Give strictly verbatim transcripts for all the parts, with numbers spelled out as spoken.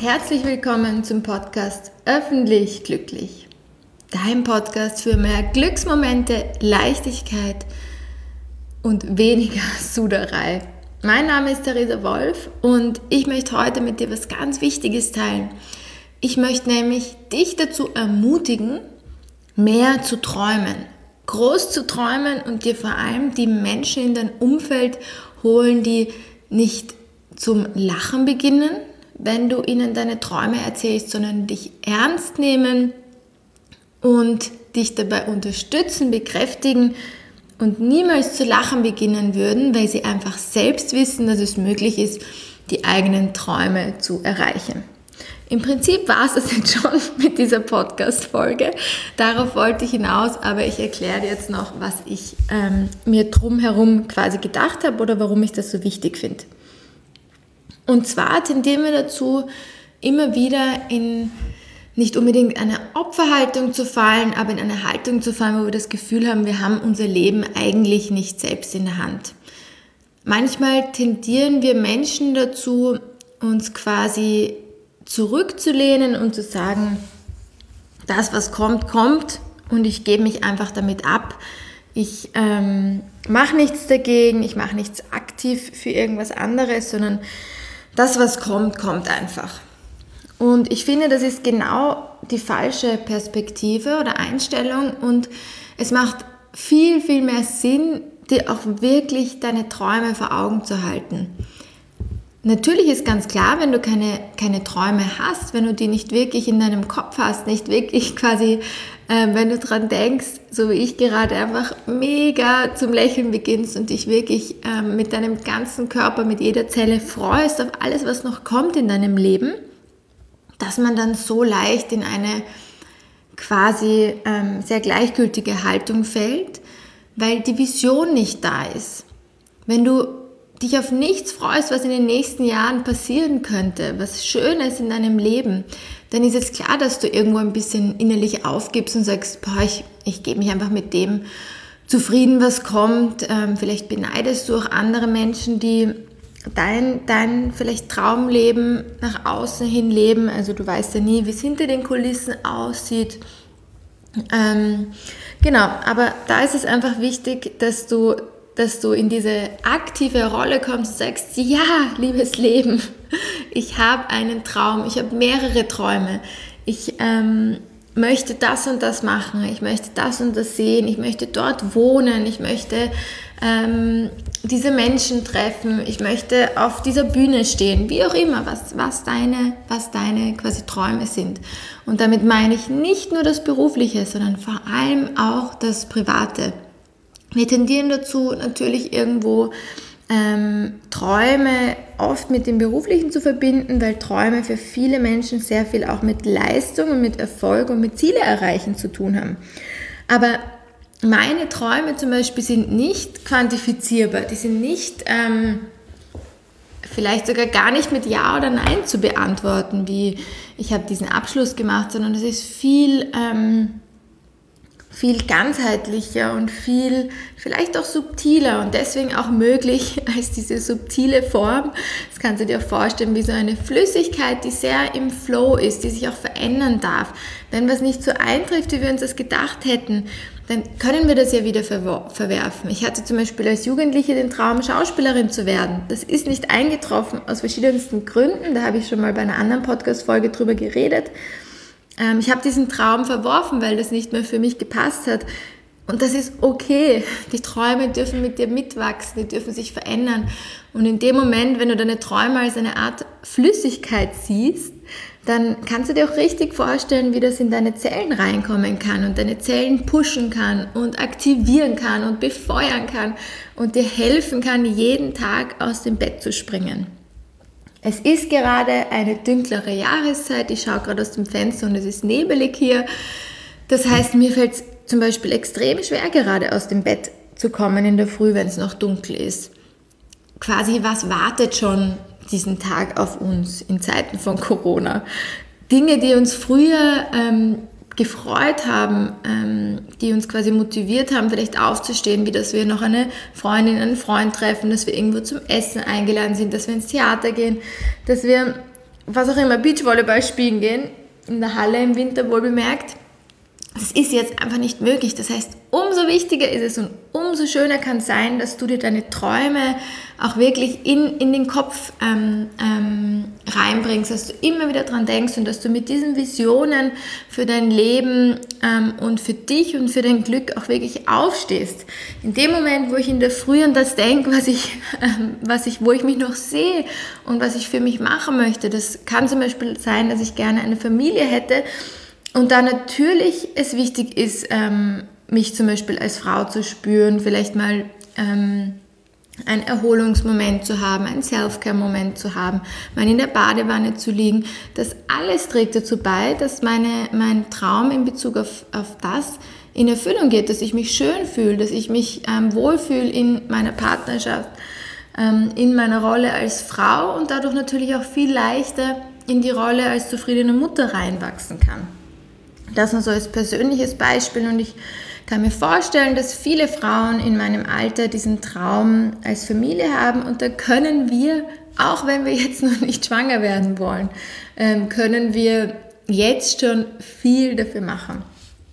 herzlich willkommen zum Podcast Öffentlich Glücklich. Dein Podcast für mehr Glücksmomente, Leichtigkeit und weniger Suderei. Mein Name ist Theresa Wolf und ich möchte heute mit dir was ganz Wichtiges teilen. Ich möchte nämlich dich dazu ermutigen, mehr zu träumen, groß zu träumen und dir vor allem die Menschen in dein Umfeld holen, die nicht zum Lachen beginnen, wenn du ihnen deine Träume erzählst, sondern dich ernst nehmen und dich dabei unterstützen, bekräftigen und niemals zu lachen beginnen würden, weil sie einfach selbst wissen, dass es möglich ist, die eigenen Träume zu erreichen. Im Prinzip war es das jetzt schon mit dieser Podcast-Folge. Darauf wollte ich hinaus, aber ich erkläre dir jetzt noch, was ich ähm, mir drumherum quasi gedacht habe oder warum ich das so wichtig finde. Und zwar tendieren wir dazu, immer wieder in nicht unbedingt eine Opferhaltung zu fallen, aber in eine Haltung zu fallen, wo wir das Gefühl haben, wir haben unser Leben eigentlich nicht selbst in der Hand. Manchmal tendieren wir Menschen dazu, uns quasi zurückzulehnen und zu sagen, das, was kommt, kommt und ich gebe mich einfach damit ab. Ich ähm, mache nichts dagegen, ich mache nichts aktiv für irgendwas anderes, sondern das, was kommt, kommt einfach. Und ich finde, das ist genau die falsche Perspektive oder Einstellung und es macht viel, viel mehr Sinn, dir auch wirklich deine Träume vor Augen zu halten. Natürlich ist ganz klar, wenn du keine, keine Träume hast, wenn du die nicht wirklich in deinem Kopf hast, nicht wirklich quasi, äh, wenn du dran denkst, so wie ich gerade, einfach mega zum Lächeln beginnst und dich wirklich äh, mit deinem ganzen Körper, mit jeder Zelle freust auf alles, was noch kommt in deinem Leben, dass man dann so leicht in eine quasi ähm, sehr gleichgültige Haltung fällt, weil die Vision nicht da ist. Wenn du dich auf nichts freust, was in den nächsten Jahren passieren könnte, was Schönes in deinem Leben, dann ist es klar, dass du irgendwo ein bisschen innerlich aufgibst und sagst, boah, ich, ich gebe mich einfach mit dem zufrieden, was kommt. Ähm, vielleicht beneidest du auch andere Menschen, die dein, dein vielleicht Traumleben nach außen hin leben. Also du weißt ja nie, wie es hinter den Kulissen aussieht. Ähm, genau, aber da ist es einfach wichtig, dass du dass du in diese aktive Rolle kommst und sagst, ja, liebes Leben, ich habe einen Traum, ich habe mehrere Träume, ich ähm, möchte das und das machen, ich möchte das und das sehen, ich möchte dort wohnen, ich möchte ähm, diese Menschen treffen, ich möchte auf dieser Bühne stehen, wie auch immer, was, was, deine, was deine quasi Träume sind. Und damit meine ich nicht nur das Berufliche, sondern vor allem auch das Private. Wir tendieren dazu, natürlich irgendwo ähm, Träume oft mit dem Beruflichen zu verbinden, weil Träume für viele Menschen sehr viel auch mit Leistung und mit Erfolg und mit Ziele erreichen zu tun haben. Aber meine Träume zum Beispiel sind nicht quantifizierbar, die sind nicht ähm, vielleicht sogar gar nicht mit Ja oder Nein zu beantworten, wie ich habe diesen Abschluss gemacht, sondern es ist viel Ähm, viel ganzheitlicher und viel vielleicht auch subtiler und deswegen auch möglich als diese subtile Form. Das kannst du dir auch vorstellen wie so eine Flüssigkeit, die sehr im Flow ist, die sich auch verändern darf. Wenn was nicht so eintrifft, wie wir uns das gedacht hätten, dann können wir das ja wieder verwerfen. Ich hatte zum Beispiel als Jugendliche den Traum, Schauspielerin zu werden. Das ist nicht eingetroffen aus verschiedensten Gründen. Da habe ich schon mal bei einer anderen Podcast-Folge drüber geredet. Ich habe diesen Traum verworfen, weil das nicht mehr für mich gepasst hat. Und das ist okay. Die Träume dürfen mit dir mitwachsen, die dürfen sich verändern. Und in dem Moment, wenn du deine Träume als eine Art Flüssigkeit siehst, dann kannst du dir auch richtig vorstellen, wie das in deine Zellen reinkommen kann und deine Zellen pushen kann und aktivieren kann und befeuern kann und dir helfen kann, jeden Tag aus dem Bett zu springen. Es ist gerade eine dunklere Jahreszeit, ich schaue gerade aus dem Fenster und es ist nebelig hier. Das heißt, mir fällt es zum Beispiel extrem schwer, gerade aus dem Bett zu kommen in der Früh, wenn es noch dunkel ist. Quasi, was wartet schon diesen Tag auf uns in Zeiten von Corona? Dinge, die uns früher ähm, gefreut haben, ähm, die uns quasi motiviert haben, vielleicht aufzustehen, wie dass wir noch eine Freundin, einen Freund treffen, dass wir irgendwo zum Essen eingeladen sind, dass wir ins Theater gehen, dass wir was auch immer, Beachvolleyball spielen gehen, in der Halle im Winter wohl bemerkt. Das ist jetzt einfach nicht möglich. Das heißt, umso wichtiger ist es und umso schöner kann es sein, dass du dir deine Träume auch wirklich in, in den Kopf ähm, ähm, reinbringst, dass du immer wieder dran denkst und dass du mit diesen Visionen für dein Leben ähm, und für dich und für dein Glück auch wirklich aufstehst. In dem Moment, wo ich in der Früh an das denke, was ich, ähm, was ich, wo ich mich noch sehe und was ich für mich machen möchte, das kann zum Beispiel sein, dass ich gerne eine Familie hätte. Und da natürlich es wichtig ist, ähm, mich zum Beispiel als Frau zu spüren, vielleicht mal ähm, einen Erholungsmoment zu haben, einen Self-Care-Moment zu haben, mal in der Badewanne zu liegen. Das alles trägt dazu bei, dass meine, mein Traum in Bezug auf, auf das in Erfüllung geht, dass ich mich schön fühle, dass ich mich ähm, wohlfühle in meiner Partnerschaft, ähm, in meiner Rolle als Frau und dadurch natürlich auch viel leichter in die Rolle als zufriedene Mutter reinwachsen kann. Das nur so als persönliches Beispiel und ich kann mir vorstellen, dass viele Frauen in meinem Alter diesen Traum als Familie haben und da können wir, auch wenn wir jetzt noch nicht schwanger werden wollen, können wir jetzt schon viel dafür machen.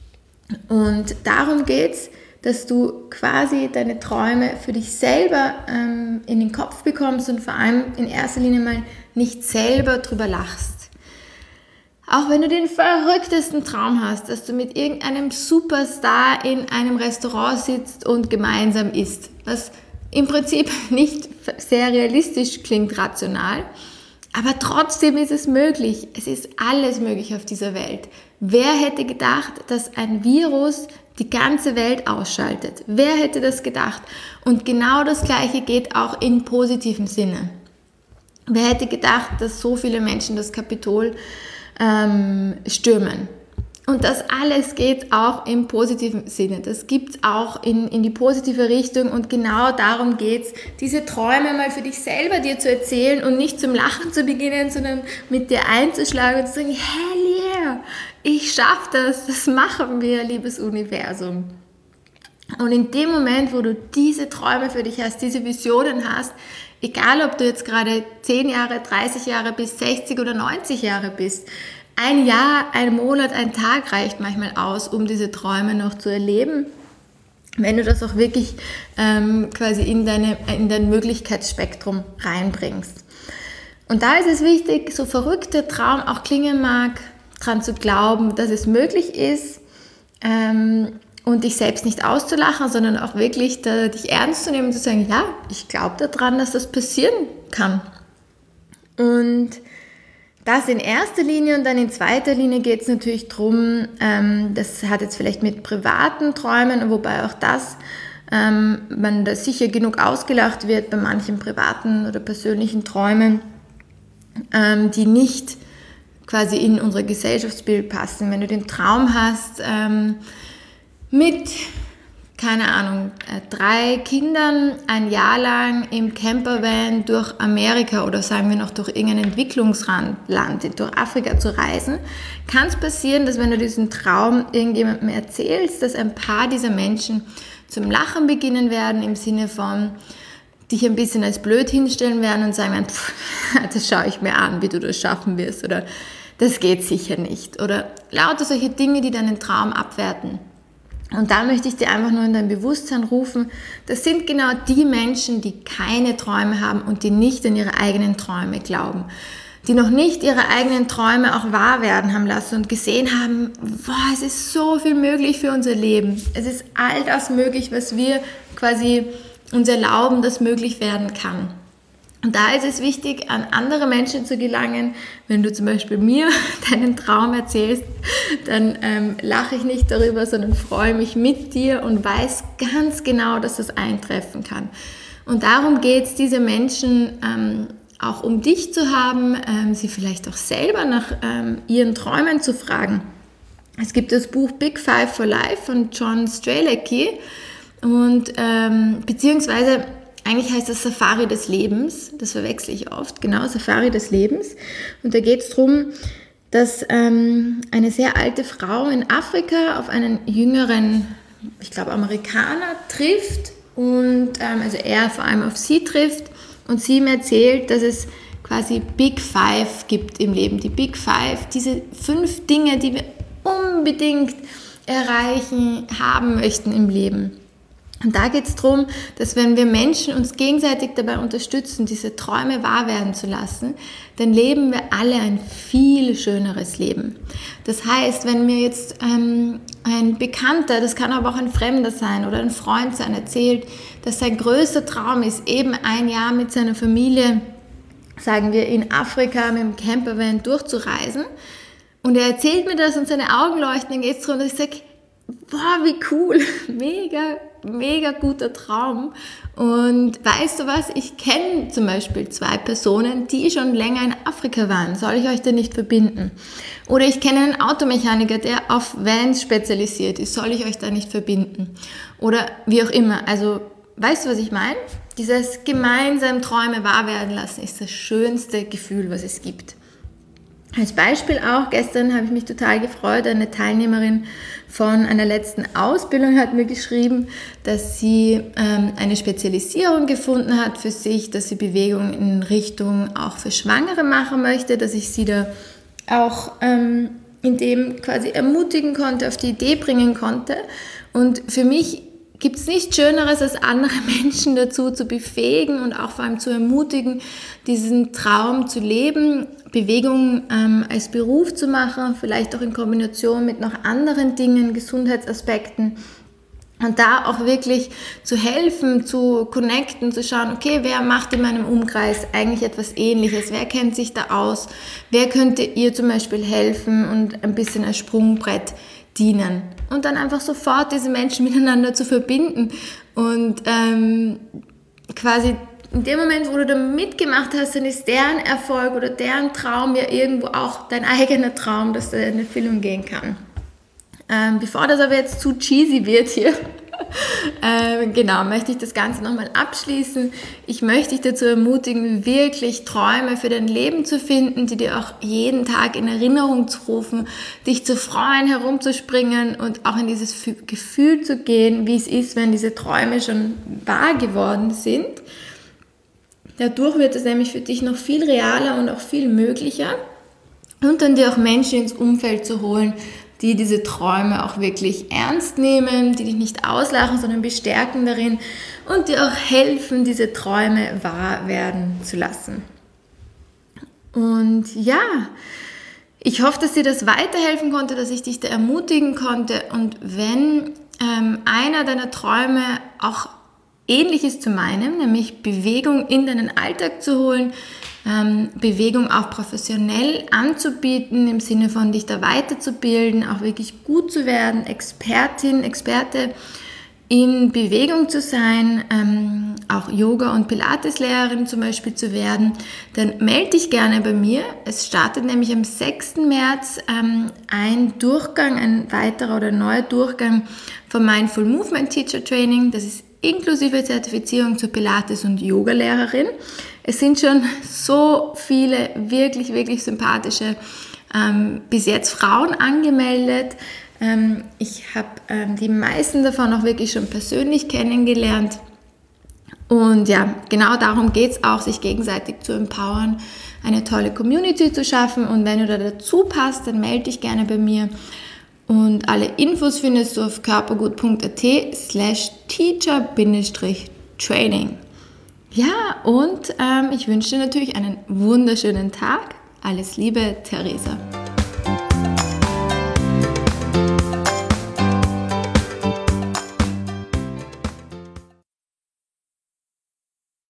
Und darum geht es, dass du quasi deine Träume für dich selber in den Kopf bekommst und vor allem in erster Linie mal nicht selber drüber lachst. Auch wenn du den verrücktesten Traum hast, dass du mit irgendeinem Superstar in einem Restaurant sitzt und gemeinsam isst, was im Prinzip nicht sehr realistisch klingt, rational, aber trotzdem ist es möglich. Es ist alles möglich auf dieser Welt. Wer hätte gedacht, dass ein Virus die ganze Welt ausschaltet? Wer hätte das gedacht? Und genau das Gleiche geht auch in positivem Sinne. Wer hätte gedacht, dass so viele Menschen das Kapitol ähm, stürmen? Und das alles geht auch im positiven Sinne. Das gibt es auch in, in die positive Richtung und genau darum geht es, diese Träume mal für dich selber dir zu erzählen und nicht zum Lachen zu beginnen, sondern mit dir einzuschlagen und zu sagen, hell yeah, ich schaffe das, das machen wir, liebes Universum. Und in dem Moment, wo du diese Träume für dich hast, diese Visionen hast, egal ob du jetzt gerade zehn Jahre, dreißig Jahre bist, sechzig oder neunzig Jahre bist, ein Jahr, ein Monat, ein Tag reicht manchmal aus, um diese Träume noch zu erleben, wenn du das auch wirklich ähm, quasi in, deine, in dein Möglichkeitsspektrum reinbringst. Und da ist es wichtig, so verrückt der Traum auch klingen mag, daran zu glauben, dass es möglich ist ähm, und dich selbst nicht auszulachen, sondern auch wirklich da, dich ernst zu nehmen und zu sagen, ja, ich glaube daran, dass das passieren kann. Und das in erster Linie und dann in zweiter Linie geht es natürlich darum, ähm, das hat jetzt vielleicht mit privaten Träumen, wobei auch das, ähm, man da sicher genug ausgelacht wird bei manchen privaten oder persönlichen Träumen, ähm, die nicht quasi in unser Gesellschaftsbild passen. Wenn du den Traum hast, ähm, mit, keine Ahnung, drei Kindern ein Jahr lang im Campervan durch Amerika oder sagen wir noch durch irgendein Entwicklungsland, durch Afrika zu reisen, kann es passieren, dass wenn du diesen Traum irgendjemandem erzählst, dass ein paar dieser Menschen zum Lachen beginnen werden, im Sinne von dich ein bisschen als blöd hinstellen werden und sagen, pff, das schaue ich mir an, wie du das schaffen wirst oder das geht sicher nicht oder lauter solche Dinge, die deinen Traum abwerten. Und da möchte ich dir einfach nur in dein Bewusstsein rufen, das sind genau die Menschen, die keine Träume haben und die nicht an ihre eigenen Träume glauben, die noch nicht ihre eigenen Träume auch wahr werden haben lassen und gesehen haben, boah, es ist so viel möglich für unser Leben. Es ist all das möglich, was wir quasi uns erlauben, dass möglich werden kann. Und da ist es wichtig, an andere Menschen zu gelangen. Wenn du zum Beispiel mir deinen Traum erzählst, dann ähm, lache ich nicht darüber, sondern freue mich mit dir und weiß ganz genau, dass das eintreffen kann. Und darum geht es, diese Menschen ähm, auch um dich zu haben, ähm, sie vielleicht auch selber nach ähm, ihren Träumen zu fragen. Es gibt das Buch Big Five for Life von John Strzelecki und ähm, beziehungsweise eigentlich heißt das Safari des Lebens, das verwechsel ich oft, genau, Safari des Lebens. Und da geht es darum, dass ähm, eine sehr alte Frau in Afrika auf einen jüngeren, ich glaube Amerikaner, trifft und ähm, also er vor allem auf sie trifft und sie ihm erzählt, dass es quasi Big Five gibt im Leben. Die Big Five, diese fünf Dinge, die wir unbedingt erreichen, haben möchten im Leben. Und da geht es darum, dass wenn wir Menschen uns gegenseitig dabei unterstützen, diese Träume wahr werden zu lassen, dann leben wir alle ein viel schöneres Leben. Das heißt, wenn mir jetzt ähm, ein Bekannter, das kann aber auch ein Fremder sein oder ein Freund sein, erzählt, dass sein größter Traum ist, eben ein Jahr mit seiner Familie, sagen wir in Afrika mit dem Campervan durchzureisen, und er erzählt mir das und seine Augen leuchten, dann geht es darum, dass ich sage, boah, wie cool, mega, mega guter Traum. Und weißt du was, ich kenne zum Beispiel zwei Personen, die schon länger in Afrika waren. Soll ich euch da nicht verbinden? Oder ich kenne einen Automechaniker, der auf Vans spezialisiert ist. Soll ich euch da nicht verbinden? Oder wie auch immer. Also, weißt du, was ich meine? Dieses gemeinsam Träume wahr werden lassen ist das schönste Gefühl, was es gibt. Als Beispiel auch, gestern habe ich mich total gefreut, eine Teilnehmerin von einer letzten Ausbildung hat mir geschrieben, dass sie ähm, eine Spezialisierung gefunden hat für sich, dass sie Bewegung in Richtung auch für Schwangere machen möchte, dass ich sie da auch ähm, in dem quasi ermutigen konnte, auf die Idee bringen konnte. Und für mich gibt es nichts Schöneres, als andere Menschen dazu zu befähigen und auch vor allem zu ermutigen, diesen Traum zu leben, Bewegung ähm, als Beruf zu machen, vielleicht auch in Kombination mit noch anderen Dingen, Gesundheitsaspekten. Und da auch wirklich zu helfen, zu connecten, zu schauen, okay, wer macht in meinem Umkreis eigentlich etwas Ähnliches? Wer kennt sich da aus? Wer könnte ihr zum Beispiel helfen und ein bisschen als Sprungbrett dienen? Und dann einfach sofort diese Menschen miteinander zu verbinden und ähm, quasi in dem Moment, wo du da mitgemacht hast, dann ist deren Erfolg oder deren Traum ja irgendwo auch dein eigener Traum, dass der in Erfüllung gehen kann. Ähm, bevor das aber jetzt zu cheesy wird hier, ähm, genau, möchte ich das Ganze nochmal abschließen. Ich möchte dich dazu ermutigen, wirklich Träume für dein Leben zu finden, die dir auch jeden Tag in Erinnerung zu rufen, dich zu freuen, herumzuspringen und auch in dieses Gefühl zu gehen, wie es ist, wenn diese Träume schon wahr geworden sind. Dadurch wird es nämlich für dich noch viel realer und auch viel möglicher. Und dann dir auch Menschen ins Umfeld zu holen, die diese Träume auch wirklich ernst nehmen, die dich nicht auslachen, sondern bestärken darin und dir auch helfen, diese Träume wahr werden zu lassen. Und ja, ich hoffe, dass dir das weiterhelfen konnte, dass ich dich da ermutigen konnte. Und wenn ähm, einer deiner Träume auch ähnlich ist zu meinem, nämlich Bewegung in deinen Alltag zu holen, ähm, Bewegung auch professionell anzubieten, im Sinne von dich da weiterzubilden, auch wirklich gut zu werden, Expertin, Experte in Bewegung zu sein, ähm, auch Yoga- und Pilates-Lehrerin zum Beispiel zu werden, dann melde dich gerne bei mir. Es startet nämlich am sechsten März ähm, ein Durchgang, ein weiterer oder neuer Durchgang vom Mindful Movement Teacher Training. Das ist inklusive Zertifizierung zur Pilates- und Yoga-Lehrerin. Es sind schon so viele wirklich, wirklich sympathische ähm, bis jetzt Frauen angemeldet. Ähm, ich habe ähm, die meisten davon auch wirklich schon persönlich kennengelernt. Und ja, genau darum geht es auch, sich gegenseitig zu empowern, eine tolle Community zu schaffen. Und wenn du da dazu passt, dann melde dich gerne bei mir. Und alle Infos findest du auf körpergut.at slash teacher-training. Ja, und ähm, ich wünsche dir natürlich einen wunderschönen Tag. Alles Liebe, Theresa.